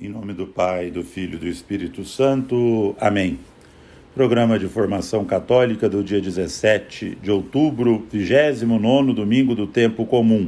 Em nome do Pai, do Filho e do Espírito Santo. Amém. Programa de Formação Católica do dia 17 de outubro, 29º domingo do tempo comum.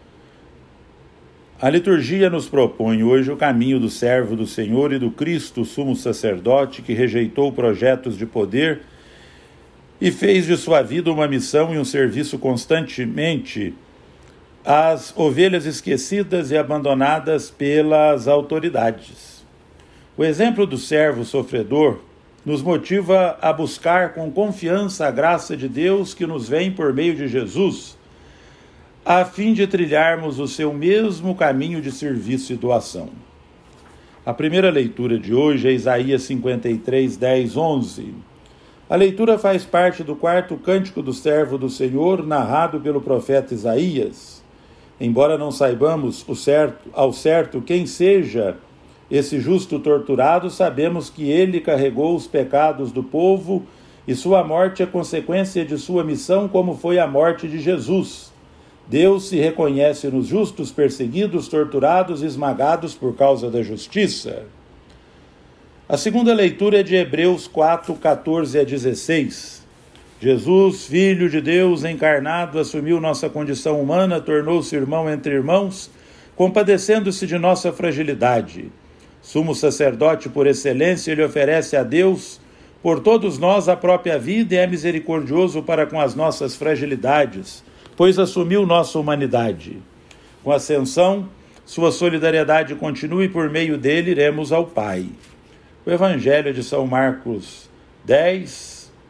A liturgia nos propõe hoje o caminho do servo do Senhor e do Cristo, sumo sacerdote, que rejeitou projetos de poder e fez de sua vida uma missão e um serviço constantemente às ovelhas esquecidas e abandonadas pelas autoridades. O exemplo do servo sofredor nos motiva a buscar com confiança a graça de Deus que nos vem por meio de Jesus, a fim de trilharmos o seu mesmo caminho de serviço e doação. A primeira leitura de hoje é Isaías 53, 10, 11. A leitura faz parte do quarto cântico do servo do Senhor, narrado pelo profeta Isaías. Embora não saibamos ao certo quem seja esse justo torturado, sabemos que ele carregou os pecados do povo e sua morte é consequência de sua missão, como foi a morte de Jesus. Deus se reconhece nos justos, perseguidos, torturados e esmagados por causa da justiça. A segunda leitura é de Hebreus 4, 14 a 16. Jesus, Filho de Deus encarnado, assumiu nossa condição humana, tornou-se irmão entre irmãos, compadecendo-se de nossa fragilidade. Sumo sacerdote por excelência, ele oferece a Deus, por todos nós, a própria vida e é misericordioso para com as nossas fragilidades, pois assumiu nossa humanidade. Com a ascensão, sua solidariedade continua e por meio dele iremos ao Pai. O Evangelho de São Marcos 10,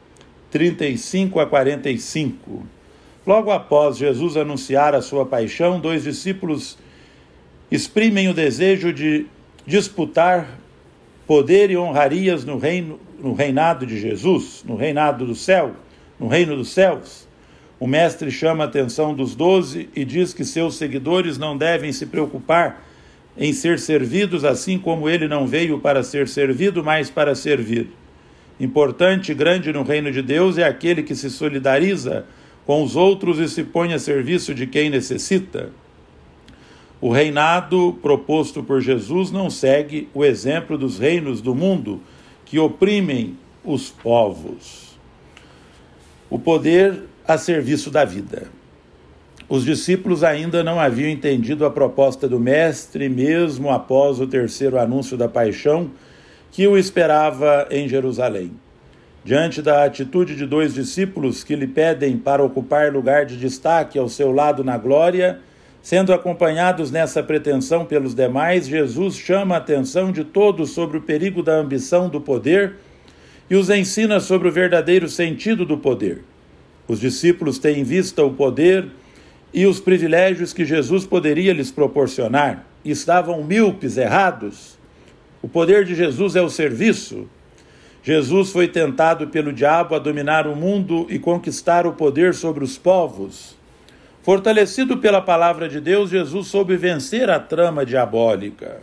35 a 45. Logo após Jesus anunciar a sua paixão, dois discípulos exprimem o desejo de disputar poder e honrarias no reinado de Jesus, no reinado do céu, no reino dos céus. O mestre chama a atenção dos 12 e diz que seus seguidores não devem se preocupar em ser servidos, assim como ele não veio para ser servido, mas para servir. Importante e grande no reino de Deus é aquele que se solidariza com os outros e se põe a serviço de quem necessita. O reinado proposto por Jesus não segue o exemplo dos reinos do mundo que oprimem os povos. O poder a serviço da vida. Os discípulos ainda não haviam entendido a proposta do Mestre, mesmo após o terceiro anúncio da paixão, que o esperava em Jerusalém. Diante da atitude de dois discípulos que lhe pedem para ocupar lugar de destaque ao seu lado na glória, sendo acompanhados nessa pretensão pelos demais, Jesus chama a atenção de todos sobre o perigo da ambição do poder e os ensina sobre o verdadeiro sentido do poder. Os discípulos têm em vista o poder e os privilégios que Jesus poderia lhes proporcionar e estavam míopes, errados. O poder de Jesus é o serviço. Jesus foi tentado pelo diabo a dominar o mundo e conquistar o poder sobre os povos. Fortalecido pela palavra de Deus, Jesus soube vencer a trama diabólica.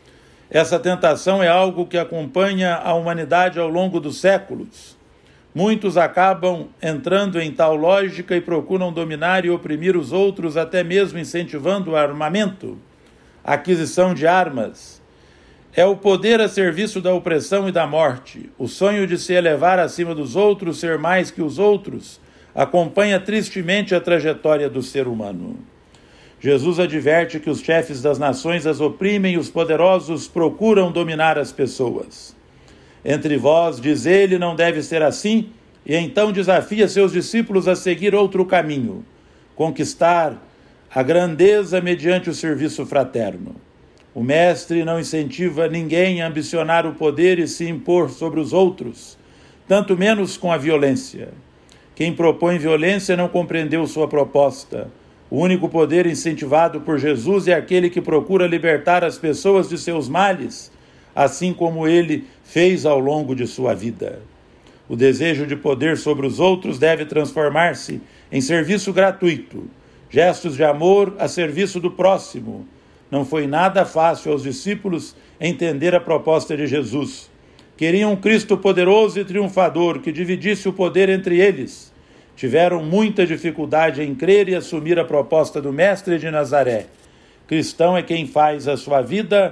Essa tentação é algo que acompanha a humanidade ao longo dos séculos. Muitos acabam entrando em tal lógica e procuram dominar e oprimir os outros, até mesmo incentivando o armamento, a aquisição de armas. É o poder a serviço da opressão e da morte. O sonho de se elevar acima dos outros, ser mais que os outros, acompanha tristemente a trajetória do ser humano. Jesus adverte que os chefes das nações as oprimem e os poderosos procuram dominar as pessoas. Entre vós, diz ele, não deve ser assim, e então desafia seus discípulos a seguir outro caminho, conquistar a grandeza mediante o serviço fraterno. O mestre não incentiva ninguém a ambicionar o poder e se impor sobre os outros, tanto menos com a violência. Quem propõe violência não compreendeu sua proposta. O único poder incentivado por Jesus é aquele que procura libertar as pessoas de seus males, assim como ele fez ao longo de sua vida. O desejo de poder sobre os outros deve transformar-se em serviço gratuito, gestos de amor a serviço do próximo. Não foi nada fácil aos discípulos entender a proposta de Jesus. Queriam um Cristo poderoso e triunfador que dividisse o poder entre eles. Tiveram muita dificuldade em crer e assumir a proposta do Mestre de Nazaré. Cristão é quem faz a sua vida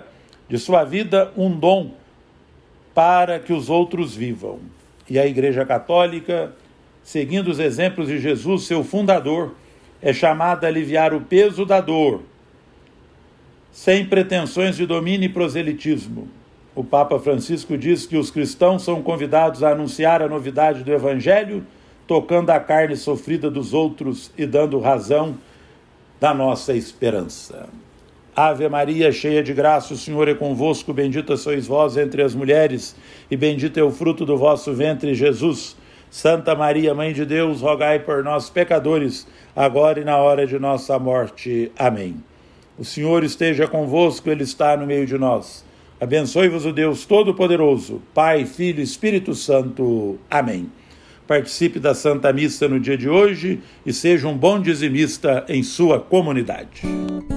de sua vida um dom para que os outros vivam. E a Igreja Católica, seguindo os exemplos de Jesus, seu fundador, é chamada a aliviar o peso da dor, sem pretensões de domínio e proselitismo. O Papa Francisco diz que os cristãos são convidados a anunciar a novidade do Evangelho, tocando a carne sofrida dos outros e dando razão da nossa esperança. Ave Maria, cheia de graça, o Senhor é convosco, bendita sois vós entre as mulheres, e bendito é o fruto do vosso ventre, Jesus. Santa Maria, Mãe de Deus, rogai por nós, pecadores, agora e na hora de nossa morte. Amém. O Senhor esteja convosco, Ele está no meio de nós. Abençoe-vos o Deus Todo-Poderoso, Pai, Filho e Espírito Santo. Amém. Participe da Santa Missa no dia de hoje e seja um bom dizimista em sua comunidade.